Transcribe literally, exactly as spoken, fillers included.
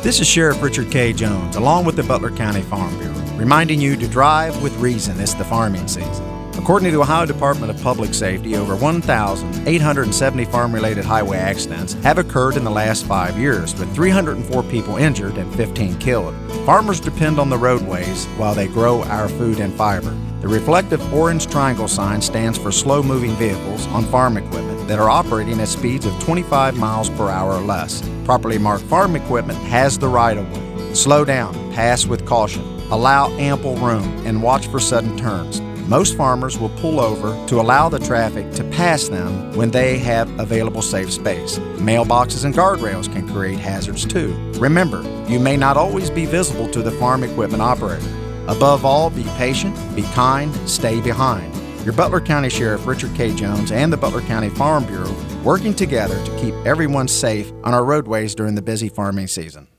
This is Sheriff Richard K. Jones, along with the Butler County Farm Bureau, reminding you to drive with reason. It's the farming season. According to the Ohio Department of Public Safety, over one thousand eight hundred seventy farm-related highway accidents have occurred in the last five years, with three hundred four people injured and fifteen killed. Farmers depend on the roadways while they grow our food and fiber. The reflective orange triangle sign stands for slow-moving vehicles on farm equipment that are operating at speeds of twenty-five miles per hour or less. Properly marked farm equipment has the right-of-way. Slow down, pass with caution, allow ample room, and watch for sudden turns. Most farmers will pull over to allow the traffic to pass them when they have available safe space. Mailboxes and guardrails can create hazards too. Remember, you may not always be visible to the farm equipment operator. Above all, be patient, be kind, stay behind. Your Butler County Sheriff Richard K. Jones and the Butler County Farm Bureau working together to keep everyone safe on our roadways during the busy farming season.